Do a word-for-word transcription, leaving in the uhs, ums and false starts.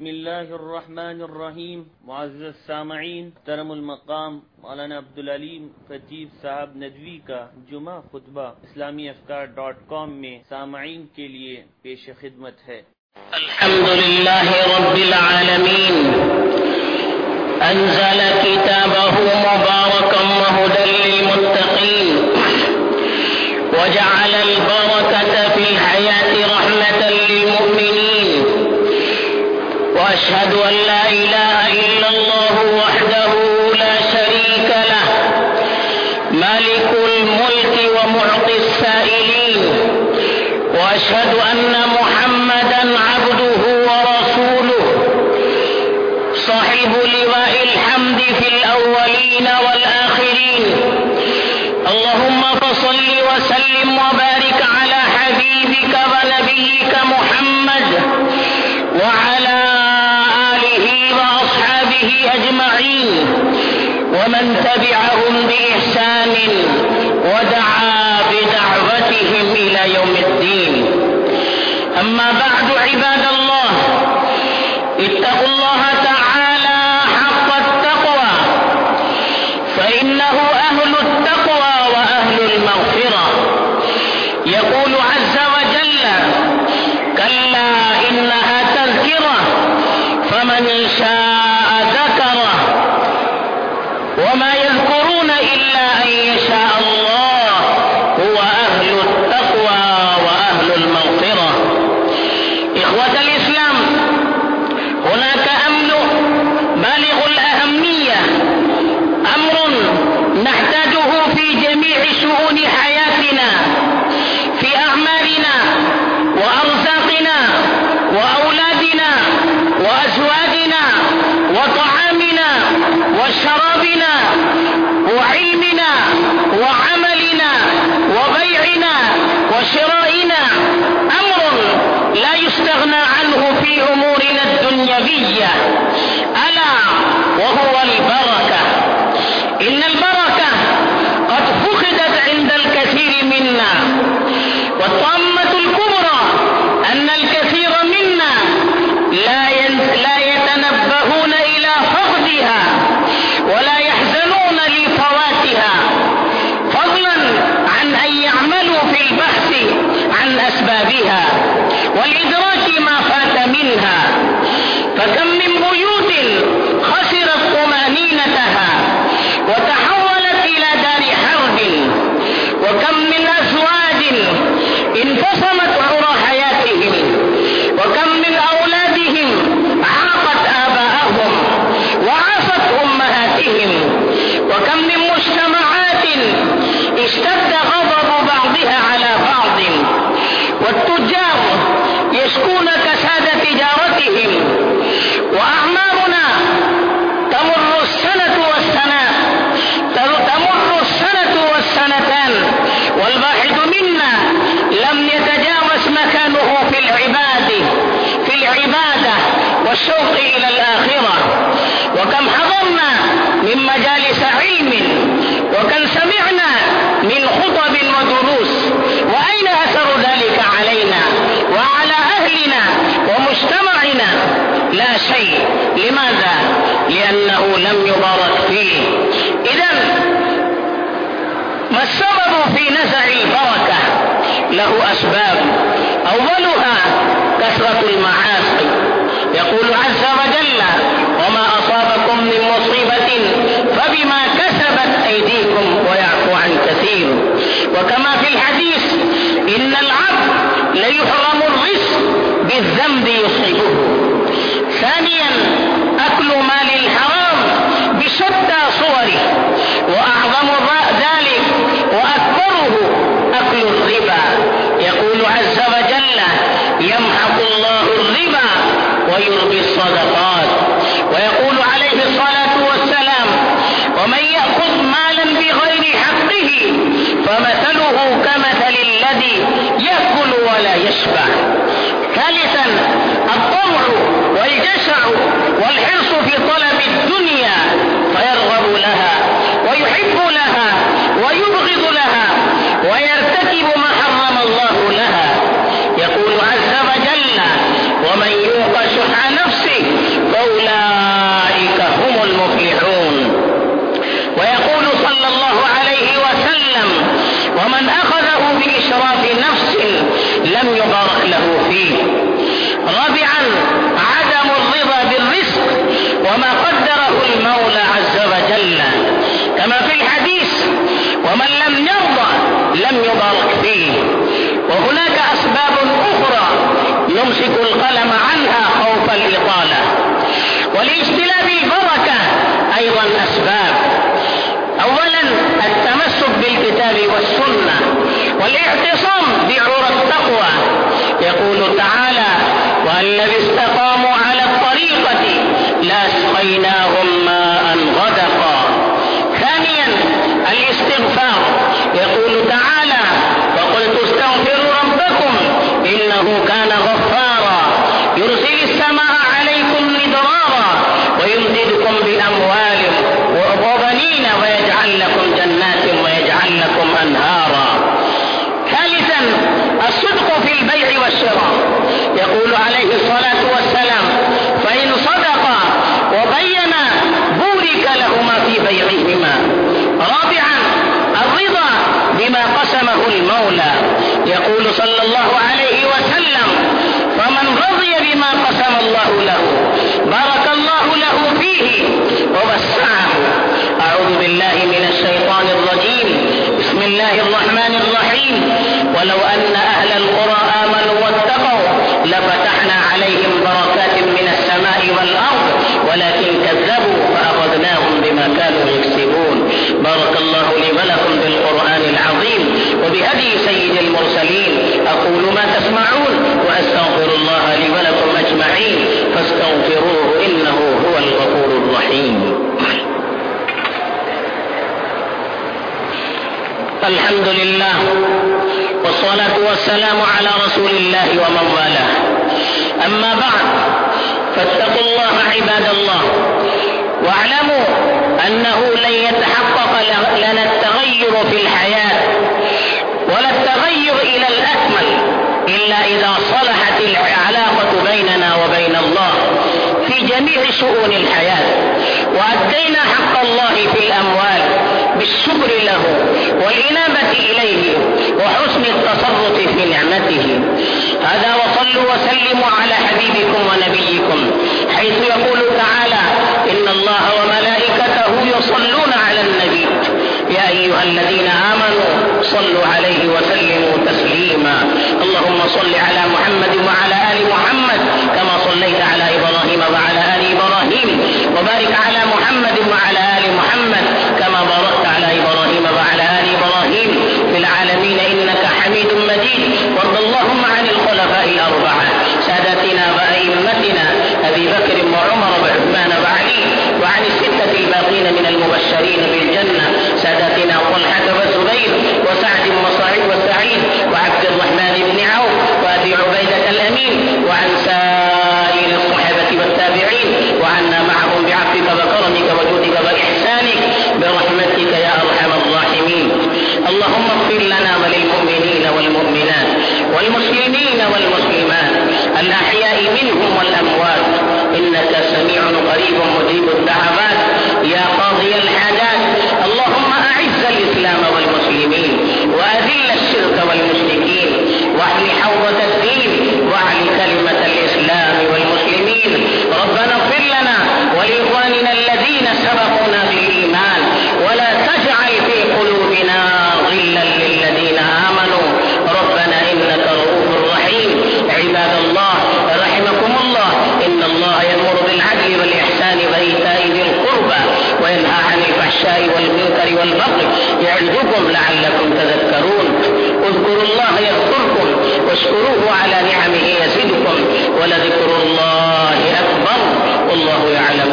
بسم الله الرحمن الرحیم. معزز سامعین، محترم المقام مولانا عبدالعلیم خطیب صاحب ندوی کا جمعہ خطبہ اسلامی افکار ڈاٹ کام میں سامعین کے لیے پیش خدمت ہے. الحمد لله رب العالمين أنزل كتابه مباركا وهدى للمتقين وجعل البركة في الحياة رحمة للمؤمنين وأشهد أن لا إله إلا الله وحده لا شريك له مالك الملك ومعطي السائلين وأشهد أن محمدا عبده ورسوله صاحب لواء الحمد في الأولين والآخرين. اللهم فصل وسلم وبارك على حبيبك ونبيك محمد وعلى آله وأصحابه أجمعين ومن تبعهم بإحسان ودعا بدعوتهم إلى يوم الدين. أما بعد عباد الله، اتقوا الله تعالى حق التقوى فإنه أهل التقوى وأهل المغفرة. يقول عز وجل: كلا إنها تذكرة فمن شاء ذكره وما يذكرون إلا أن يشاء الله هو أهل التقوى وأهل المغفرة. إخوة الإسلام، هناك أمر بالغ الأهمية، أمر نحتاجه في جميع شؤون حياتنا، في أعمالنا وأرزاقنا وأولادنا وأزواجنا وطعامنا وشرابنا وعلمنا وعملنا وبيعنا وشرائنا، أمر لا يستغنى عنه في أمورنا الدنيوية، ألا وهو البركة. إن البركة قد فقدت عند الكثير منا، والطامة الكبرى أن الكثير منا لا لا يتنبهون إلى فقدها ولا يحزنون لفواتها، فضلا عن أن يعملوا في البحث عن أسبابها والإدراك ما فات منها. فكم من بيوت خسرت طمأنينتها وتحولت إلى دار حرب، وكم من أزواج انفصمت عرى حياتهم، وكم من أولادهم عاقت آباءهم وعصت أمهاتهم، وكم من مجتمعات اشتد غضب بعضها على بعض، والتجار يشكون كساد تجارتهم، وأعمارنا تمر السنة والسنة تمر السنة والسنتان والواحد منا لم يتجاوز مكانه في العبادة في العبادة والشوق إلى الآخرة. وكم حضرنا من مجالس علم، وكم سمعنا من خطب ودروس، وأين أثر ذلك علينا وعلى أهلنا ومجتمعنا؟ لا شيء. لماذا؟ لأنه لم يبارك فيه. إذن ما السبب في نزع البركة؟ له أسباب، أولها كثرة المعاصي. يقول عز وجل: وما أصابكم من مصيبة فبما كسبت أيديكم ويعفو عن كثير. وكما في الحديث: إن العبد ليحرم الرزق بالذنب يصيبه. ثانيا أكل مال الحرام بشتى صوره، وأعظم ذلك وأكبره أكل الربا. يقول عز وجل: يمحق الله الربا ويربي الصدقات. ويقول عليه الصلاة والسلام: ومن يأخذ مالا بغير حقه فمثله كمثل الذي يأكل ولا يشبع. ثالثا الطمع والجشع والحرص في طلب الدنيا، فيرغب لها ويحب لها ويبغض لها ويرتكب ما حرم الله لها. يقول عز وجل: ومن يوق شح نفسه ولاجتلاب البركة أيضا أسباب. أولا التمسك بالكتاب والسنة والاعتصام بعرى التقوى. يقول تعالى: والذي استقاموا على الطريقة لأسقيناهم ماء غدقا. ثانيا الاستغفار. يقول تعالى: فقلت استغفروا ربكم إنه كان غفارا يرسل السماء عليكم مدرارا ويمددكم بأموال وبنين ويجعل لكم جنات ويجعل لكم أنهارا. ثالثا الصدق في البيع والشراء. يقول عليه الصلاة والسلام: فإن صدقا وبينا بورك لهما في بيعهما. رابعا الرضا بما قسمه المولى. يقول صلى الله عليه وسلم: فمن رضي بما قسم الله له بارك الله له فيه ووسعه. أعوذ بالله من الشيطان الرجيم. بسم الله الرحمن الرحيم. ولو أن أهل القرى آمنوا واتقوا لفتحنا عليهم بركات من السماء والأرض ولكن كذبوا فأخذناهم بما كانوا يكسبون. بارك الله لي ولكم بالقرآن العظيم وبهدي سيد المرسلين. أقول ما تسمعون وأستغفر الله لي ولكم أجمعين فاستغفروه إنه هو الغفور الرحيم. الحمد لله والصلاة والسلام على رسول الله ومن والاه. أما بعد، فاتقوا الله عباد الله، واعلموا أنه لن يتحقق لنا التغير في الحياة ولا التغير إلى الأكمل إلا إذا صلحت العلاقة بيننا وبين الله في جميع شؤون الحياة، وأدينا حق الله في الأموال بالشكر له والإنابة إليه وحسن التصرف في نعمته. هذا وصلوا وسلموا على حبيبكم ونبيكم حيث يقول تعالى: إن الله وملائكته يصلون على النبي يا أيها الذين آمنوا صلوا عليه وسلموا تسليما. اللهم صل على محمد وعلى آل محمد كما صليت على إبراهيم وعلى آل إبراهيم، وبارك على محمد وعلى آل محمد كما باركت على إبراهيم وعلى آل إبراهيم في العالمين إنك حميد مجيد. وارض اللهم عن الخلفاء الأربعة سادتنا وأئمتنا أبي بكر وعمر وعثمان وعلي، وعن الستة الباقين من المبشرين بالجنة سادتنا طلحة والزبير وسعد وصعيد وسعيد وعبد الرحمن بن عوف وأبي عبيدة الأمين، وعن سائر الصحابة والتابعين، وعنا معهم بعفوك وكرمك وجودك وإحسانك برحمتك يا أرحم الراحمين. اللهم اغفر لنا وللمؤمنين والمؤمنات والمسلمين والمسلمات الأحياء منهم والأموات إنك سميع قريب مجيب الدعوات يا قاضي الحاجات. اللهم أعز الإسلام والمسلمين وأذل الشرك والمشركين واحمِ حوضة الدين واعل كلمة الإسلام والمسلمين. ربنا اغفر لنا ولإخواننا الذين سبقونا بالإيمان ولا تجعل في قلوبنا غلا للذين آمنوا ربنا إنك رؤوف رحيم. عباد الله رحمكم الله، إن الله يأمر بالعدل والإحسان وإيتاء ذي القربى وينهى عن الفحشاء والمنكر والبغي يعظكم لعلكم تذكرون. اذكروا الله يذكركم واشكروه على نعمه يزدكم ولذكر الله أكبر والله يعلم